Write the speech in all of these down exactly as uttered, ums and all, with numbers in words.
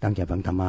ตั้งใจฟังธรรมะ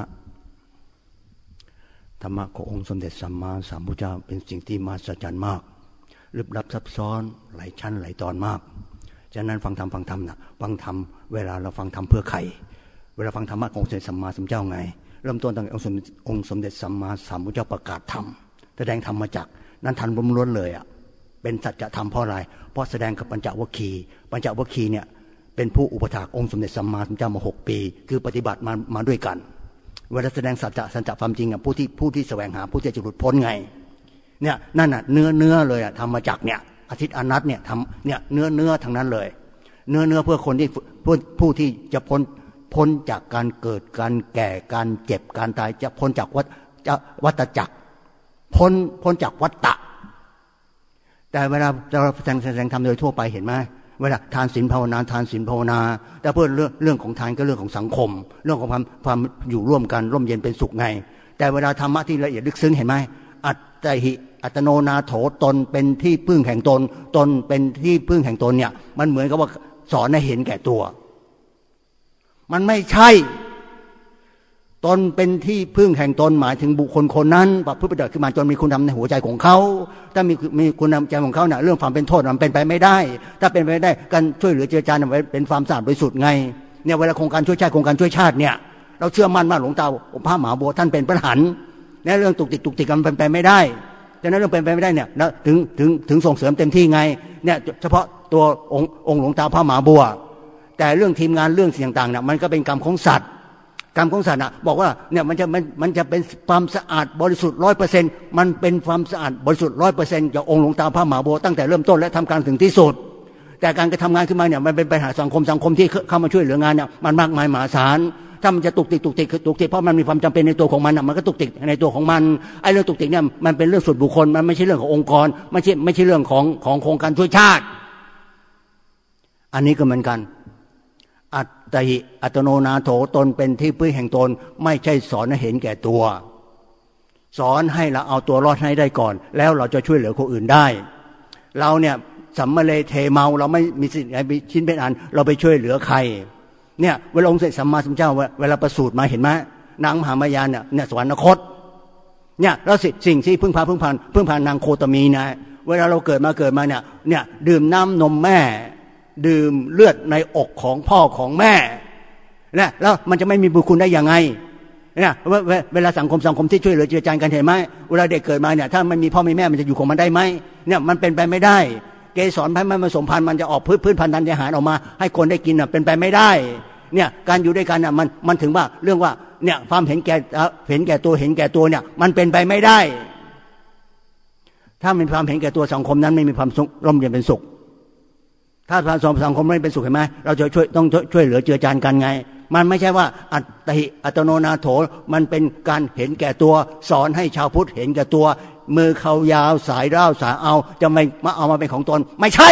ธรรมะขององค์สมเด็จสัมมาสัมพุทธเจ้าเป็นสิ่งที่มหัศจรรย์มากลึกลับซับซ้อนหลายชั้นหลายตอนมากฉะนั้นฟังธรรมฟังธรรมนะฟังธรรมเวลาเราฟังธรรมเพื่อใครเวลาฟังธรรมะขององค์สมเด็จสัมมาสัมพุทธเจ้าไงเริ่มต้นตั้งแต่องค์สมเด็จสัมมาสัมพุทธเจ้าประกาศธรรมแสดงธรรมมาจากนั้นทันล้วนเลยอ่ะเป็นสัจธรรมเพราะอะไรเพราะแสดงกับปัญจวัคคีย์ปัญจวัคคีย์เนี่ยเป็นผู้อุปถากองค์สมเด็จสัมมาสัมพุทธเจ้ามาหกปีคือปฏิบัติมามาด้วยกันเวลาแสดงสัจจะสัจจะความจริงอ่ะผู้ที่ผู้ที่แสวงหาผู้ที่จะหลุดพ้นไงเนี่ยนั่นน่ะเนื้อเนื้อเลยอ่ะทำมาจากเนี่ยอาทิตย์อนัตเนี่ยทำเนี่ยเนื้อเนื้อทั้งนั้นเลยเนื้อเนื้อเพื่อคนที่ผู้ผู้ที่จะพ้นพ้นจากการเกิดการแก่การเจ็บการตายจะพ้นจากวัฏจะวัฏจักรพ้นพ้นจากวัฏฏะแต่เวลาเราแสดงแสดงธรรมโดยทั่วไปเห็นไหมเวลาทานศีลภาวนาทานศีลภาวนาแต่เพื่อเรื่องเรื่องของทานก็เรื่องของสังคมเรื่องของความความอยู่ร่วมกันร่มเย็นเป็นสุขไงแต่เวลาธรรมะที่ละเอียดลึกซึ้งเห็นไหมอัตตหิอัตโนนาโถตนเป็นที่พึ่งแห่งตนตนเป็นที่พึ่งแห่งตนเนี่ยมันเหมือนกับว่าสอนให้เห็นแก่ตัวมันไม่ใช่ตนเป็นที่พึ่งแห่งตนหมายถึงบุคคลคนนั้นประพฤติปฏิบัติขึ้นมาจนมีคุณธรรมในหัวใจของเขาถ้ามีมีคุณธรรมใจของเขาเนี่ยเรื่องความเป็นโทษมันเป็นไปไม่ได้ถ้าเป็นไปได้การช่วยเหลือเจือจานเป็นความสะอาดบริสุทธิ์ไงเนี่ยเวลาโครงการช่วยชาติโครงการช่วยชาติเนี่ยเราเชื่อมั่นว่าหลวงตาพระมหาบัวท่านเป็นพระอรหันต์เนี่ยเรื่องตุกติกตุกติกมันเป็นไปไม่ได้แต่นั้นเรื่องเป็นไปไม่ได้เนี่ยถึงถึงถึงส่งเสริมเต็มที่ไงเนี่ยเฉพาะตัวองค์องค์หลวงตาพระมหาบัวแต่เรื่องทีมงานเรื่องสิ่งต่างๆเนี่ยมันก็เป็นกรรมของสัตว์กรรมของสัตว์น่ะบอกว่าเนี่ยมันจะมันมันจะเป็นความสะอาดบริสุทธิ์ร้อยเปอร์เซ็นต์มันเป็นความสะอาดบริสุทธิ์ร้อยเปอร์เซ็นต์จากองค์หลวงตาพระมหาบัวตั้งแต่เริ่มต้นและทำการถึงที่สุดแต่การกระทำงานขึ้นมาเนี่ยมันเป็นปัญหาสังคมสังคมที่เข้ามาช่วยเหลืองานเนี่ยมันมากมายมหาศาลถ้ามันจะตุกติกตุกติกตุกติกเพราะมันมีความจำเป็นในตัวของมันน่ะมันก็ตุกติกในตัวของมันไอ้เรื่องตุกติกเนี่ยมันเป็นเรื่องส่วนบุคคลมันไม่ใช่เรื่องขององค์กรไม่ใช่ไม่ใช่เรื่องของของโครงการช่วยชาติอันนี้ก็เหมือนกันอัตติอัตโนนาโถตนเป็นที่พึ่งแห่งตนไม่ใช่สอนให้เห็นแก่ตัวสอนให้เราเอาตัวรอดให้ได้ก่อนแล้วเราจะช่วยเหลือคนอื่นได้เราเนี่ยสัมมะเลเทเมาเราไม่มีสิ่งใดมีชิ้นเป็นอันเราไปช่วยเหลือใครเนี่ยเวลาองค์เสด็จสัมมาสัมพุทธเจ้าเวลาประสูติมาเห็นไหมนางมหามายาเนี่ยเนี่ยสวรรคตเนี่ยแล้วสิ่งที่พึ่งพาพึ่งพาพึ่งพานางโคตมีนะเวลาเราเกิดมาเกิดมาเนี่ยเนี่ยดื่มน้ำนมแม่ดื่มเลือดในอกของพ่อของแม่นะแล้วมันจะไม่มีบุญคุณได้ยังไงเนี่ยเวลาสังคมสังคมที่ช่วยเหลือเจือจานกันเห็นไหมเวลาเด็กเกิดมาเนี่ยถ้าไม่มีพ่อไม่แม่มันจะอยู่ของมันได้ไหมเนี่ยมันเป็นไปไม่ได้เกสรพันธุ์ผสมพันธุ์มันจะออกพืชพืชพันธุ์ธัญญาหารออกมาให้คนได้กินน่ะเป็นไปไม่ได้เนี่ยการอยู่ด้วยกันน่ะมันมันถึงว่าเรื่องว่าเนี่ยความเห็นแก่เห็นแก่ตัวเห็นแก่ตัวเนี่ยมันเป็นไปไม่ได้ถ้ามีความเห็นแก่ตัวสังคมนั้นไม่มีความร่มเย็นเป็นสุขถ้าสังคมไม่เป็นสุขเห็นไหมเราจะช่วยต้องช่วยเหลือเจือจานกันไงมันไม่ใช่ว่าอัตติอัตโนนาโถมันเป็นการเห็นแก่ตัวสอนให้ชาวพุทธเห็นแก่ตัวมือเขายาวสายเล่าสายเอาจะไม่มาเอามาเป็นของตนไม่ใช่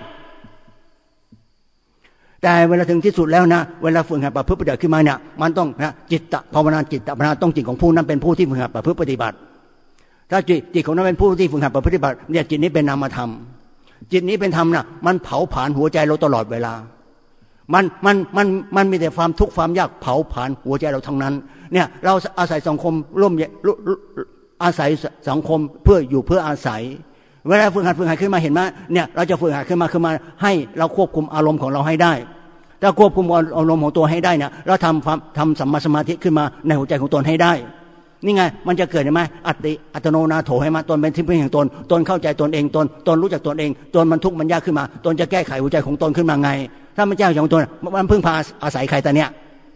แต่เวลาถึงที่สุดแล้วนะเวลาฝึกหัดประพฤติปฏิบัติขึ้นมาเนี่ยมันต้องนะจิตตภาวนาจิตตภาวนาต้องจิตของผู้นั้นเป็นผู้ที่ฝึกหัดประพฤติปฏิบัติถ้าจิตจิตของนั้นเป็นผู้ที่ฝึกหัดประพฤติปฏิบัติเนี่ยจิตนี้เป็นนามธรรมจิตนี้เป็นธรรมนะมันเผาผลาญหัวใจเราตลอดเวลามันมันมันมันมีแต่ความทุกข์ความยากเผาผลาญหัวใจเราทั้งนั้นเนี่ยเราอาศัยสังคมร่วมอาศัยสังคมเพื่ออยู่เพื่ออาศัยเวลาฝึกหัดฝึกหัดขึ้นมาเห็นไหมเนี่ยเราจะฝึกหัดขึ้นมาขึ้นมาให้เราควบคุมอารมณ์ของเราให้ได้ถ้าควบคุมอารมณ์ของตัวให้ได้เนี่ยเราทำทำสัมมาสมาธิขึ้นมาในหัวใจของตนให้ได้นี่ไงมันจะเกิดใช่ไหมอัตติอัตโนนาโถให้มาตนเป็นที่พึ่งแห่งตนตนเข้าใจตนเองตนตนรู้จักตนเองตนมันทุกข์มันยากขึ้นมาตนจะแก้ไขหัวใจของตนขึ้นมาไงถ้ามันแก้หัวใจของตนมันพึ่งพาอาศัยใครแต่เนี้ย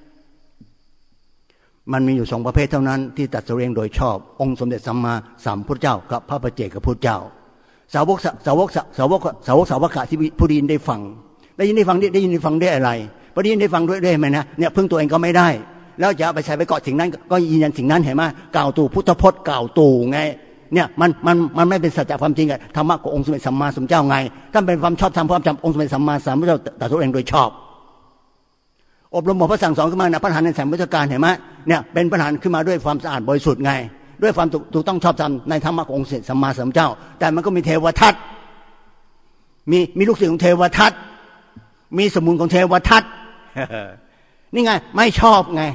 มันมีอยู่สองประเภทเท่านั้นที่ตรัสรู้เองโดยชอบองค์สมเด็จสัมมาสัมพุทธเจ้ากับพระปัจเจกพุทธเจ้าสาวกสาวกสาวกสาวกสาวกะที่ผู้ได้ยินได้ฟังได้ยินได้ฟังได้ยินได้ฟังได้อะไรพอได้ยินได้ฟังด้วยได้ไหมนะเนี่ยพึ่งตัวเองก็ไม่ได้แล้วจะไปใช้ไปเกาะสิ่งนั้นก็ยืนยันสิ่งนั้นเห็นไหมกล่าวตู่พุทธพจน์กล่าวตู่ไงเนี่ยมันมันมันไม่เป็นสัจจะความจริงอะธรรมะขององค์สมเด็จสัมมาสัมพุทธเจ้าไงถ้าเป็นความชอบธรรมความจำองค์สมเด็จสัมมาสัมพุทธเจ้าตรัสรู้เองโดยชอบอบรมบอกพระสั่งสอนขึ้นมานะพระทหารในแสงพุทธการเห็นไหมเนี่ยเป็นพระทหารขึ้นมาด้วยความสะอาดบริสุทธิ์ไงด้วยความถูกต้องชอบธรรมในธรรมะขององค์สมเด็จสัมมาสัมพุทธเจ้าแต่มันก็มีเทวทัตมีมีลูกศิษย์ของเทวทัตมีสมุนของเทวทัตนี่ไงไม่ชอบไง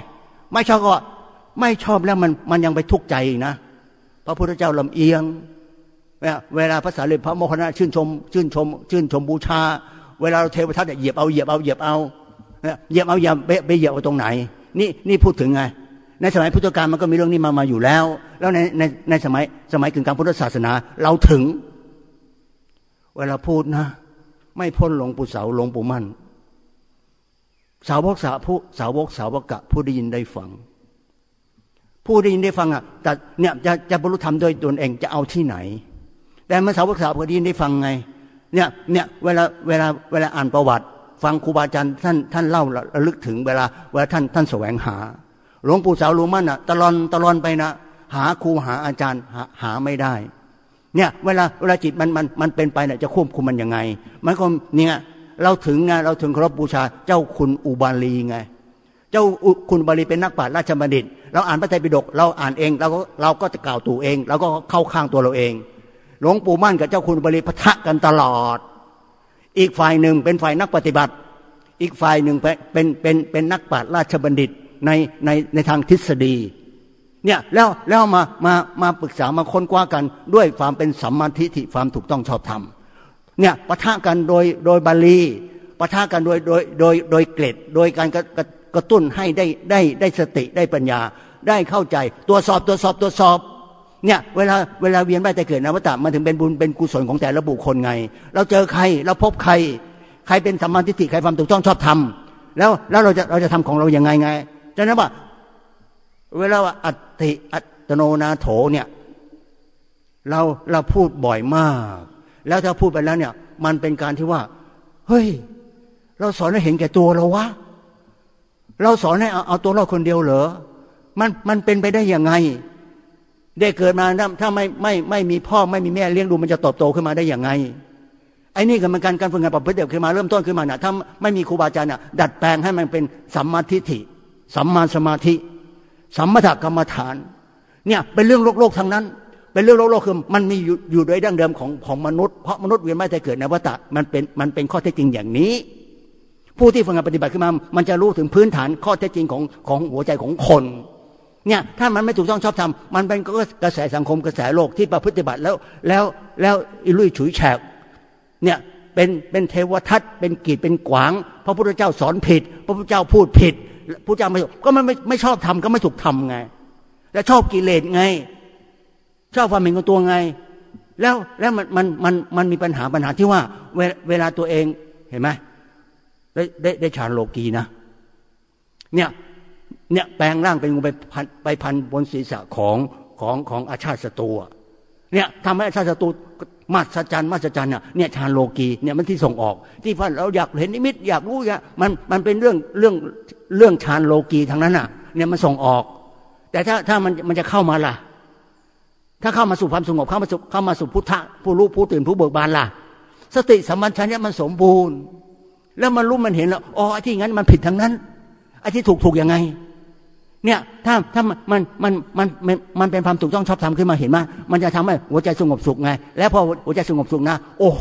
ไม่ชอบก็ไม่ชอบแล้วมันมันยังไปทุกข์ใจอีกนะพระพุทธเจ้าลำเอียงเวลาภาษาเลยพระโมคคัลลานะชื่นชมชื่นชมชื่นชมบูชาเวลาเราเทวทัตเหยียบเอาเหยียบเอาเหยียบเอาเหยียบเอาเหยียบไปเหยียบเอาตรงไหนนี่นี่พูดถึงไงในสมัยพุทธกาลมันก็มีเรื่องนี้มามาอยู่แล้วแล้วในในในสมัยสมัยกึ่งกลางพุทธศาสนาเราถึงเวลาพูดนะไม่พ้นหลวงปู่เสาหลวงปู่มั่นสาวกสาวผู้สาวกสาวกะผู้ได้ยินได้ฟังผู้ได้ยินได้ฟังอ่ะแต่เนี่ยจะจะบรรลุธรรมโดยตนเองจะเอาที่ไหนแต่เมื่อสาวกสาวกะได้ยินได้ฟังไงเนี่ยเนี่ยเวลาเวลาเวลาอ่านประวัติฟังครูบาอาจารย์ท่านท่านเล่าระลึกถึงเวลาเวลาท่านท่านแสวงหาหลวงปู่เสาหลวงมั่นอ่ะตะลอนตะลอนไปนะหาครูหาอาจารย์หาหาไม่ได้เนี่ยเวลาเวลาจิตมันมันมันเป็นไปเนี่ยจะควบคุมมันยังไงมันก็เนี่ยเราถึงไงเราถึงเคารพบูชาเจ้าคุณอุบาลีไงเจ้าคุณอุบาลีเป็นนักปราชญ์ราชบัณฑิตเราอ่านพระไตรปิฎกเราอ่านเองเราก็เราก็จะกล่าวตู่เองเราก็เข้าข้างตัวเราเองหลวงปู่มั่นกับเจ้าคุณอุบาลีปะทะกันตลอดอีกฝ่ายหนึ่งเป็นฝ่ายนักปฏิบัติอีกฝ่ายหนึ่งเป็นเป็นเป็นเป็นนักปราชญ์ราชบัณฑิตในในในทางทฤษฎีเนี่ยแล้วแล้วมามามาปรึกษามาค้นคว้ากันด้วยความเป็นสัมมาทิฏฐิความถูกต้องชอบธรรมเนี่ยปะทะกันโดยโดยบาลีปะทะกันโดยโดยโดยโดยเกล็ดโดยการกระกระตุ้นให้ได้ได้ได้สติได้ปัญญาได้เข้าใจตรวจสอบตรวจสอบตรวจสอบเนี่ยเวลาเวลาเวียนว่ายตายเกิดนวัฏมันถึงเป็นบุญเป็นกุศลของแต่ละบุคคลไงเราเจอใครเราพบใครใครเป็นสัมมาทิฏฐิใครความถูกต้องชอบธรรมแล้วแล้วเราจะเราจะทำของเราอย่างไงไงฉะนั้นว่าเวลาว่าอัตติอัตโนนาโถเนี่ยเราเราพูดบ่อยมากแล้วถ้าพูดไปแล้วเนี่ยมันเป็นการที่ว่าเฮ้ยเราสอนให้เห็นแก่ตัวเราวะเราสอนให้เอาเอาตัวเราคนเดียวเหรอมันมันเป็นไปได้ยังไงได้เกิดมาถ้าไม่ไม่ไม่มีพ่อไม่มีแม่เลี้ยงดูมันจะเติบโตขึ้นมาได้ยังไงไอ้นี่ก็มันการการฝึกงานปรับพฤติกรรมขึ้นมาเริ่มต้นขึ้นมาเนี่ยถ้าไม่มีครูบาอาจารย์เนี่ยดัดแปลงให้มันเป็นสัมมาทิฏฐิสัมมาสมาธิสัมมาทกรรมฐานเนี่ยเป็นเรื่องโลกโลกทั้งนั้นเป็นเรื่องโลกโลกคือมันมีอยู่อยู่โดยดั้งเดิมของของมนุษย์เพราะมนุษย์เวียนว่ายตายเกิดในวัฏฏะมันเป็นมันเป็นข้อเท็จจริงอย่างนี้ผู้ที่ฝึกงานปฏิบัติขึ้นมามันจะรู้ถึงพื้นฐานข้อเท็จจริงของของหัวใจของคนเนี่ยถ้ามันไม่ถูกต้องชอบธรรมมันเป็นก็กระแสสังคมกระแสโลกที่ประพฤติบัติแล้วแล้วแล้วอิลุยฉุยแฉกเนี่ยเป็นเป็นเทวทัตเป็นกีดเป็นขวางพระพุทธเจ้าสอนผิดพระพุทธเจ้าพูดผิดพระเจ้าไม่ก็มันไม่ไม่ชอบทำก็ไม่ถูกทำไงแล้วชอบกิเลสไงชอบความเห็นของตัวไงแล้วแล้วมันมันมันมันมีปัญหาปัญหาที่ว่าเวลาเวลาตัวเองเห็นไหมได้ได้ได้ฌานโลกีนะเนี่ยเนี่ยแปลงร่างเป็นงูไปพันไปพันบนศีรษะของของของอาชาติศัตรูเนี่ยทำให้อาชาติศัตรูมาสัจจันมาสัจจันเนี่ยเนี่ยฌานโลกีเนี่ยมันที่ส่งออกที่พันเราอยากเห็นนิมิตอยากรู้เนี่ยมันมันเป็นเรื่องเรื่องเรื่องฌานโลกีทั้งนั้นอ่ะเนี่ยมันส่งออกแต่ถ้าถ้ามันมันจะเข้ามาล่ะถ้าเข้ามาสู่ความสงบเข้ามาสู่เข้ามาสู่พุทธะผู้รู้ผู้ตื่นผู้เบิกบานล่ะสติสัมปชัญญะมันสมบูรณ์แล้วมันรู้มันเห็นแล้วอ๋อไอ้ที่งั้นมันผิดทั้งนั้นไอ้ที่ถูกถูกยังไงเนี่ยถ้าถ้ามันมันมันมันมันเป็นความถูกต้องชอบธรรมขึ้นมาเห็นไหมมันจะทำให้หัวใจสงบสุขไงแล้วพอหัวใจสงบสุขนะโอ้โห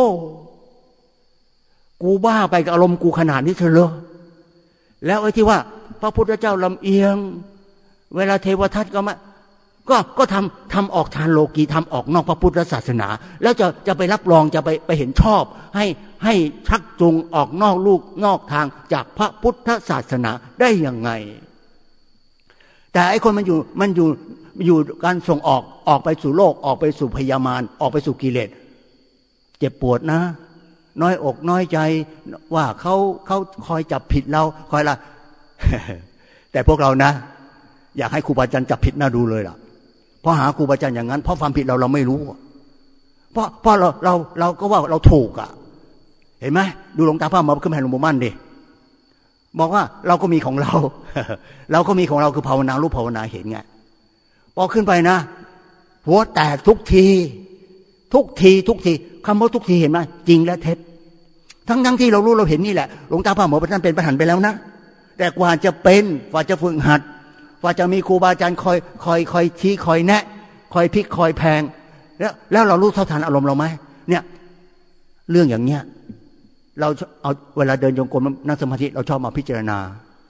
กูบ้าไปกับอารมณ์กูขนาดนี้เธอเลยแล้วไอ้ที่ว่าพระพุทธเจ้าลำเอียงเวลาเทวทัตก็มาก็ก็ทำทำออกฌานโลกีทำออกนอกพระพุทธศาสนาแล้วจะจะไปรับรองจะไปไปเห็นชอบให้ให้ชักจูงออกนอกลูกนอกทางจากพระพุทธศาสนาได้ยังไงแต่ไอ้คนมันอยู่มันอยู่อยู่การส่งออกออกไปสู่โลกออกไปสู่พยามารออกไปสู่กิเลสเจ็บปวดนะน้อยอกน้อยใจว่าเขาเขาคอยจับผิดเราคอยละ แต่พวกเรานะอยากให้ครูบาอาจารย์จับผิดน่าดูเลยล่ะเพราะหาครูบาอาจารย์อย่างนั้นเพราะความผิดเราเราไม่รู้เพราะเพราะเราเราเราก็ว่าเราถูกอ่ะเห็นไหมดูหลวงตาพระมาขึ้นแผ่นหลวงปู่มั่นดิบอกว่าเราก็มีของเรา เราก็มีของเราคือภาวนารู้ภาวนาเห็นไงพอขึ้นไปนะหัวแตกทุกทีทุกทีทุกทีคำว่าทุกทีเห็นไหมจริงและเท็จทั้งทั้งที่เรารู้เราเห็นนี่แหละหลวงตาพระหมอท่านเป็นประธานไปแล้วนะแต่กว่าจะเป็นกว่าจะฝึกหัดกว่าจะมีครูบาอาจารย์คอยคอยคอยชี้คอยแนะคอยพลิกคอยแพงแล้วแล้วเรารู้เท่าทันอารมณ์เราไหมเนี่ยเรื่องอย่างเนี้ยเราเอาเวลาเดินจงกรมนั่งสมาธิเราชอบมาพิจารณา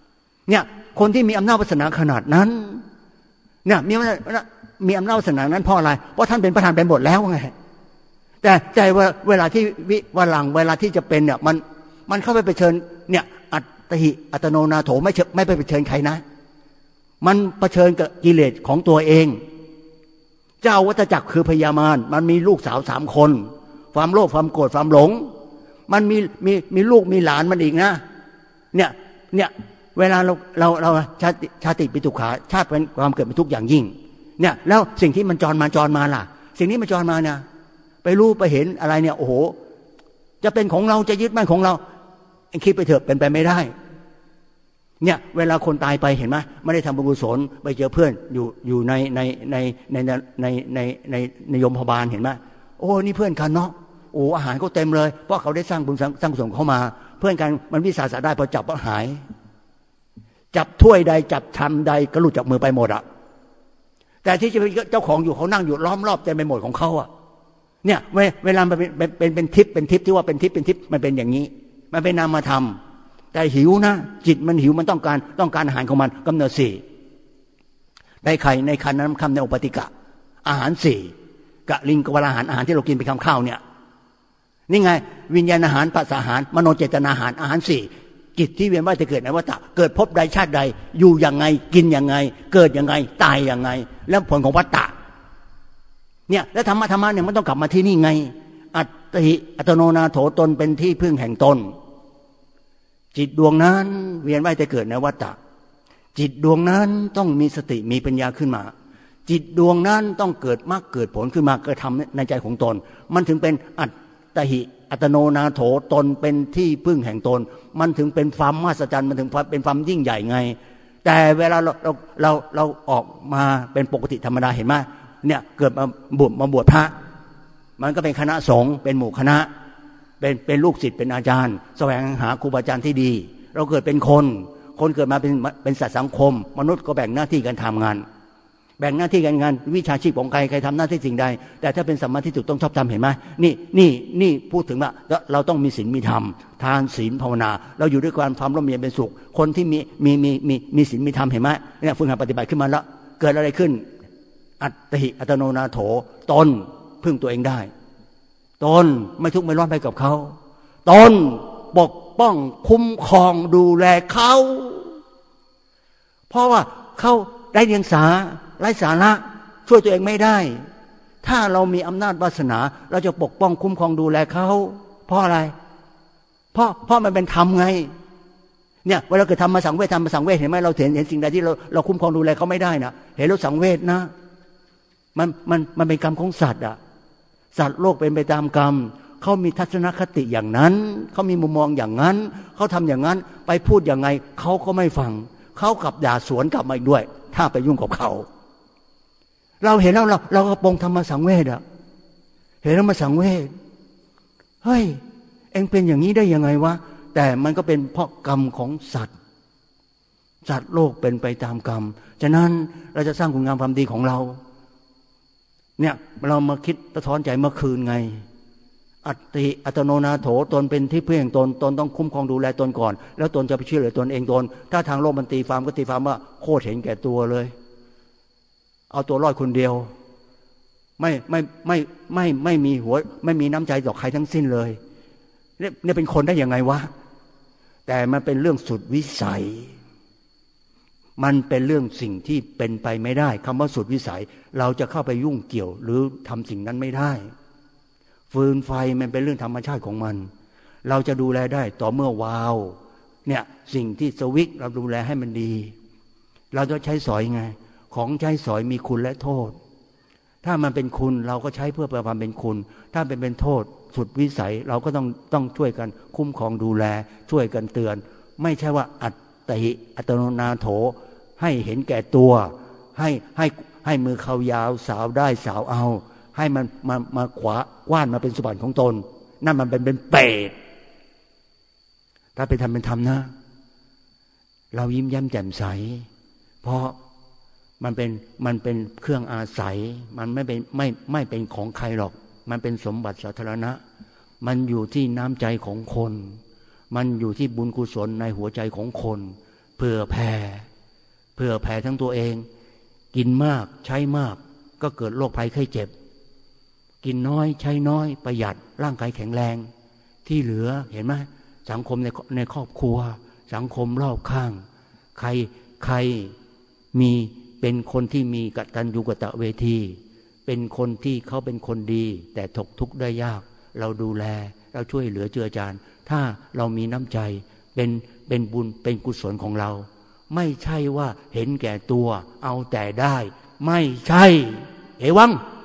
เนี่ยคนที่มีอำนาจวาสนาขนาดนั้นเนี่ยมีมีอำนาจวาสนานั้นเพราะอะไรเพราะท่านเป็นประธานเป็นบทแล้วไงแต่ใจว่าเวลาที่วิวลังเวลาที่จะเป็นเนี่ยมันมันเข้าไปเผชิญเนี่ยอัตหิอัตโนนาโถไม่ไม่ไปเผชิญใครนะมันเผชิญกับกิเลสของตัวเองเจ้าวัฏจักรคือพญามารมันมีลูกสาวสามคนความโลภความโกรธความหลงมันมีมีมีลูกมีหลานมันอีกนะเนี่ยเนี่ยเวลาเราเราเราชาติชาติปิตุขาชาติเป็นความเกิดเป็นทุกข์อย่างยิ่งเนี่ยแล้วสิ่งที่มันจรมาจรมาล่ะสิ่งนี้มันจรมาเนี่ยไปรู้ไปเห็นอะไรเนี่ยโอ้โหจะเป็นของเราจะยึดมั่นของเราคิดไปเถอะเป็นไปไม่ได้เนี่ยเวลาคนตายไปเห็นไหมไม่ได้ทำบุญกุศลไปเจอเพื่อนอยู่อยู่ในในในในในในในในในยมพบาลเห็นไหมโอ้นี่เพื่อนกันเนาะโอ้อาหารเขาเต็มเลยเพราะเขาได้สร้างบุญสร้างกุศลเข้ามาเพื่อนกันมันวิสาสะได้พอจับก็หายจับถ้วยใดจับชามใดก็หลุดจากมือไปหมดอ่ะแต่ที่จะเป็นเจ้าของอยู่เขานั่งอยู่ล้อมรอบเต็มไปหมดของเขาอ่ะเนี่ยเวลามันเป็นเป็นเป็นทิพย์เป็นทิพย์ที่ว่าเป็นทิพย์เป็นทิพย์มันเป็นอย่างนี้มันเป็นนามธรรมแต่หิวนะจิตมันหิวมันต้องการต้องการอาหารของมันกำเนิดสี่ในไข่ในคันน้ำคำในอุปติกะอาหารสี่กะลิงกวลาหารอาหารที่เรากินไปคำข้าวเนี่ยนี่ไงวิญญาณอาหารปัสสาหารมโนเจตนาอาหารอาหารสี่จิตที่เวียนว่ายจะเกิดในวัฏฏะเกิดพบใดชาติใดอยู่ยังไงกินยังไงเกิดยังไงตายยังไงแล้วผลของวัฏฏะเนี่ยแล้วธรรมะธรรมะเนี่ยมันต้องกลับมาที่นี่ไงอัตติอัตโนนาโถตนเป็นที่พึ่งแห่งตนจิตดวงนั้นเวียนว่ายจะเกิดในวัฏฏะจิตดวงนั้นต้องมีสติมีปัญญาขึ้นมาจิตดวงนั้นต้องเกิดมรรคเกิดผลขึ้นมากระทำในใจของตนมันถึงเป็นอัตติอัตโนนาโถตนเป็นที่พึ่งแห่งตนมันถึงเป็นความมหัศจรรย์มันถึงเป็นความยิ่งใหญ่ไงแต่เวลาเราเราเราเราออกมาเป็นปกติธรรมดาเห็นไหมเนี่ยเกิดมาบวชมาบวชพระมันก็เป็นคณะสงฆ์เป็นหมู่คณะเป็นเป็นลูกศิษย์เป็นอาจารย์แสวงหาครูบาอาจารย์ที่ดีเราเกิดเป็นคนคนเกิดมาเป็นเป็นสัตว์สังคมมนุษย์ก็แบ่งหน้าที่การทำงานแบ่งหน้าที่การงานวิชาชีพของใครใครทำหน้าที่สิ่งใดแต่ถ้าเป็นสัมมาทิฏฐิต้องชอบทำเห็นไหมนี่นี่นี่พูดถึงว่าเราต้องมีศีลมีธรรมทานศีลภาวนาเราอยู่ด้วยความความร่มเย็นเป็นสุขคนที่มีมีมีมีมีศีลมีธรรมเห็นไหมเนี่ยฝึกหัดปฏิบัติขึ้นมาแล้วเกิดอะไรขึ้นอัตติอัตโนนาโถตนพึ่งตัวเองได้ตนไม่ทุกข์ไม่ร้อนไปกับเขาตนปกป้องคุ้มครองดูแลเขาเพราะว่าเขาได้เดียงสาไร้สาระช่วยตัวเองไม่ได้ถ้าเรามีอำนาจวาสนาเราจะปกป้องคุ้มครองดูแลเขาเพราะอะไรเพราะเพราะมันเป็นธรรมไงเนี่ยเวลาเกิดทำมาสังเวชทำมาสังเวชเห็นไหมเราเห็นเห็นสิ่งใดที่เราเราคุ้มครองดูแลเขาไม่ได้นะเห็นเราสังเวชนะมันมันมันเป็นกรรมของสัตว์อ่ะสัตว์โลกเป็นไปตามกรรมเขามีทัศนคติอย่างนั้นเขามีมุมมองอย่างนั้นเขาทำอย่างนั้นไปพูดอย่างไงเขาก็ไม่ฟังเขากลับด่าสวนกลับมาอีกด้วยถ้าไปยุ่งกับเขาเราเห็นแล้วเราเราก็ปรงธรรมสังเวชอ่ะเห็นแล้วมาสังเวชเฮ้ยเอ็งเป็นอย่างนี้ได้ยังไงวะแต่มันก็เป็นเพราะกรรมของสัตว์สัตว์โลกเป็นไปตามกรรมฉะนั้นเราจะสร้างคุณงามความดีของเราเนี่ยเรามาคิดสะท้อนใจเมื่อคืนไงอัตติอัตโนนาโถตนเป็นที่พึ่งแห่งตนตนต้องคุ้มครองดูแลตนก่อนแล้วตนจะไปช่วยเหลือตนเองตนถ้าทางโลกมันตีความก็ตีความว่าโคตรเห็นแก่ตัวเลยเอาตัวรอดคนเดียวไม่ไม่ไม่ไม่ไม่มีหัวไม่มีน้ำใจต่อใครทั้งสิ้นเลยเนี่ยเนี่ยเป็นคนได้ยังไงวะแต่มันเป็นเรื่องสุดวิสัยมันเป็นเรื่องสิ่งที่เป็นไปไม่ได้คำว่าสุดวิสัยเราจะเข้าไปยุ่งเกี่ยวหรือทำสิ่งนั้นไม่ได้ฟืนไฟมันเป็นเรื่องธรรมชาติของมันเราจะดูแลได้ต่อเมื่อวาล์วเนี่ยสิ่งที่สวิตช์เราดูแลให้มันดีเราจะใช้สอยไงของใช้สอยมีคุณและโทษถ้ามันเป็นคุณเราก็ใช้เพื่อความเป็นคุณถ้าเป็นเป็นโทษสุดวิสัยเราก็ต้องต้องช่วยกันคุ้มครองดูแลช่วยกันเตือนไม่ใช่ว่าอัตติอัตโนนาโถให้เห็นแก่ตัวให้ให้ให้มือเขายาวสาวได้สาวเอาให้มันมามาขวากว้านมาเป็นสมบัติของตนนั่นมันเป็นเป็นเปรตถ้าไปทำเป็นธรรมนะเรายิ้มแย้มแจ่มใสเพราะมันเป็นมันเป็นเครื่องอาศัยมันไม่เป็นไม่ไม่เป็นของใครหรอกมันเป็นสมบัติสาธารณะมันอยู่ที่น้ำใจของคนมันอยู่ที่บุญกุศลในหัวใจของคนเผื่อแผ่เผื่อแผ่ทั้งตัวเองกินมากใช้มากก็เกิดโรคภัยไข้เจ็บกินน้อยใช้น้อยประหยัดร่างกายแข็งแรงที่เหลือเห็นไหมสังคมในในครอบครัวสังคมรอบข้างใครใครมีเป็นคนที่มีกตัญญูกตเวทีเป็นคนที่เขาเป็นคนดีแต่ตกทุกข์ได้ยากเราดูแลเราช่วยเหลือเจือจานถ้าเรามีน้ำใจเป็นเป็นบุญเป็นกุศลของเราไม่ใช่ว่าเห็นแก่ตัวเอาแต่ได้ไม่ใช่เอวัง